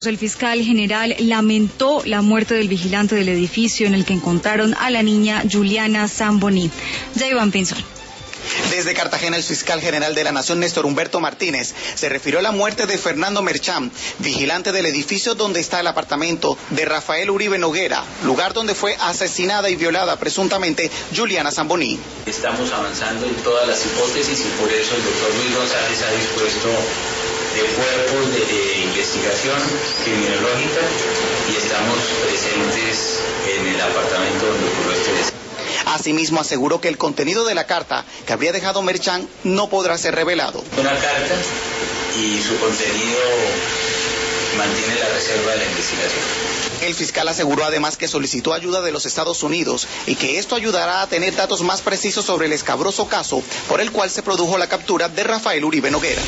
El fiscal general lamentó la muerte del vigilante del edificio en el que encontraron a la niña Juliana Zamboni. J. Pinzón. Desde Cartagena, el fiscal general de la Nación, Néstor Humberto Martínez, se refirió a la muerte de Fernando Merchán, vigilante del edificio donde está el apartamento de Rafael Uribe Noguera, lugar donde fue asesinada y violada presuntamente Juliana Zamboni. Estamos avanzando en todas las hipótesis y por eso el doctor Luis González ha dispuesto de cuerpos de investigación criminológica y estamos presentes en el apartamento donde ocurrió este desastre. Asimismo, aseguró que el contenido de la carta que habría dejado Merchán no podrá ser revelado. Una carta y su contenido mantiene la reserva de la investigación. El fiscal aseguró además que solicitó ayuda de los Estados Unidos y que esto ayudará a tener datos más precisos sobre el escabroso caso por el cual se produjo la captura de Rafael Uribe Noguera.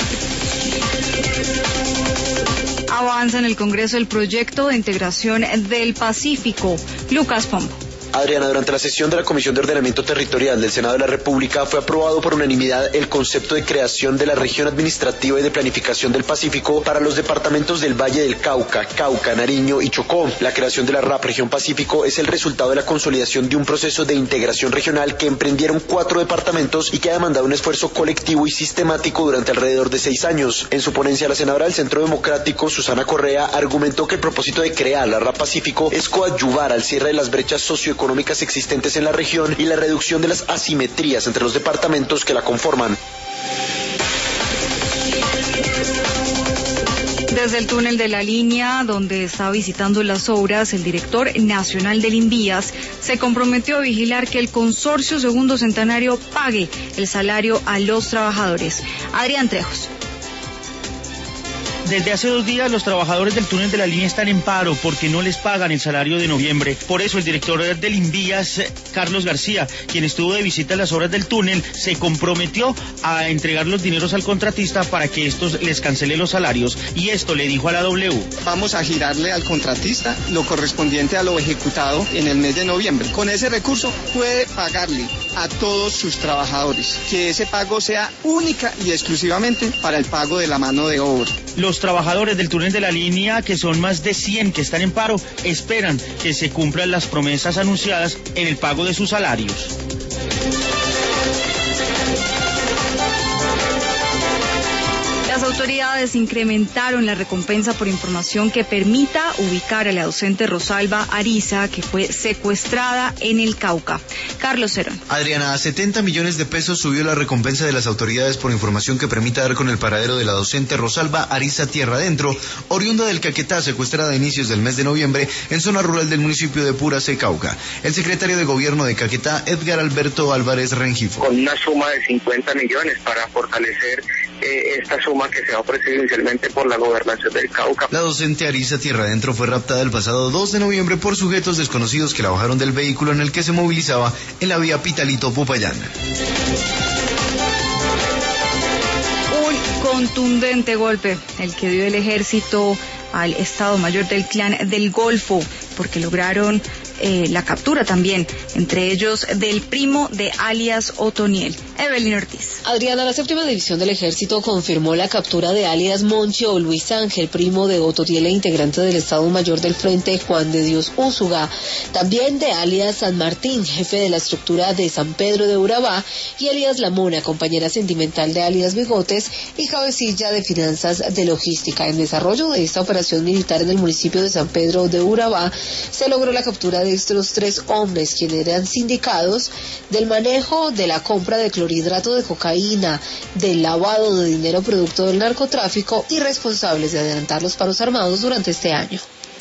Avanza en el Congreso el proyecto de integración del Pacífico. Lucas Pombo. Adriana, durante la sesión de la Comisión de Ordenamiento Territorial del Senado de la República fue aprobado por unanimidad el concepto de creación de la región administrativa y de planificación del Pacífico para los departamentos del Valle del Cauca, Nariño y Chocó. La creación de la RAP Región Pacífico es el resultado de la consolidación de un proceso de integración regional que emprendieron 4 departamentos y que ha demandado un esfuerzo colectivo y sistemático durante alrededor de 6 años. En su ponencia, la senadora del Centro Democrático, Susana Correa, argumentó que el propósito de crear la RAP Pacífico es coadyuvar al cierre de las brechas socioeconómicas existentes en la región y la reducción de las asimetrías entre los departamentos que la conforman. Desde el túnel de la línea, donde está visitando las obras, el director nacional del Invías se comprometió a vigilar que el consorcio Segundo Centenario pague el salario a los trabajadores. Adrián Trejos. Desde hace 2 días los trabajadores del túnel de la línea están en paro porque no les pagan el salario de noviembre. Por eso el director del Invías, Carlos García, quien estuvo de visita a las obras del túnel, se comprometió a entregar los dineros al contratista para que estos les cancele los salarios. Y esto le dijo a la W. Vamos a girarle al contratista lo correspondiente a lo ejecutado en el mes de noviembre. Con ese recurso puede pagarle a todos sus trabajadores. Que ese pago sea única y exclusivamente para el pago de la mano de obra. Los trabajadores del túnel de la línea, que son más de 100 que están en paro, esperan que se cumplan las promesas anunciadas en el pago de sus salarios. Las autoridades incrementaron la recompensa por información que permita ubicar a la docente Rosalba Ariza, que fue secuestrada en el Cauca. Carlos Cerón. Adriana, a 70 millones de pesos subió la recompensa de las autoridades por información que permita dar con el paradero de la docente Rosalba Ariza Tierra Adentro, oriunda del Caquetá, secuestrada a inicios del mes de noviembre en zona rural del municipio de Puracé, Cauca. El secretario de Gobierno de Caquetá, Edgar Alberto Álvarez Rengifo. Con una suma de 50 millones para fortalecer esta suma que se ha ofrecido inicialmente por la gobernación del Cauca. La docente Ariza Tierra Adentro fue raptada el pasado 2 de noviembre por sujetos desconocidos que la bajaron del vehículo en el que se movilizaba en la vía Pitalito-Popayán. Un contundente golpe, el que dio el ejército al Estado Mayor del Clan del Golfo, porque lograron la captura también, entre ellos del primo de alias Otoniel. Evelyn Ortiz. Adriana, la 7ª División del Ejército confirmó la captura de alias Monchi o Luis Ángel, primo de Otoniel e integrante del Estado Mayor del Frente Juan de Dios Úsuga, también de alias San Martín, jefe de la estructura de San Pedro de Urabá, y alias La Mona, compañera sentimental de alias Bigotes y cabecilla de finanzas de logística. En desarrollo de esta operación militar en el municipio de San Pedro de Urabá, se logró la captura de estos 3 hombres, quienes eran sindicados del manejo de la compra de clorhidrato de cocaína, del lavado de dinero producto del narcotráfico y responsables de adelantar los paros armados durante este año.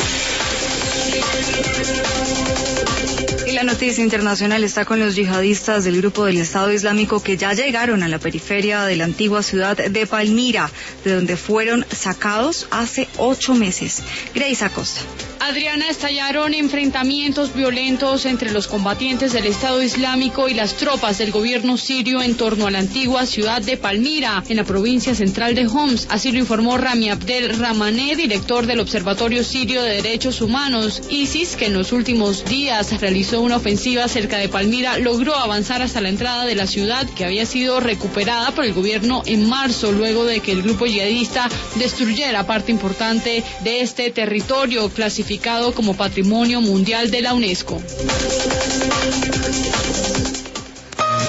Y la noticia internacional está con los yihadistas del grupo del Estado Islámico que ya llegaron a la periferia de la antigua ciudad de Palmira, de donde fueron sacados hace 8 meses. Grace Acosta. Adriana, estallaron enfrentamientos violentos entre los combatientes del Estado Islámico y las tropas del gobierno sirio en torno a la antigua ciudad de Palmira, en la provincia central de Homs. Así lo informó Rami Abdel Rahmaneh, director del Observatorio Sirio de Derechos Humanos. ISIS, que en los últimos días realizó una ofensiva cerca de Palmira, logró avanzar hasta la entrada de la ciudad, que había sido recuperada por el gobierno en marzo, luego de que el grupo yihadista destruyera parte importante de este territorio, clasificado como Patrimonio Mundial de la UNESCO.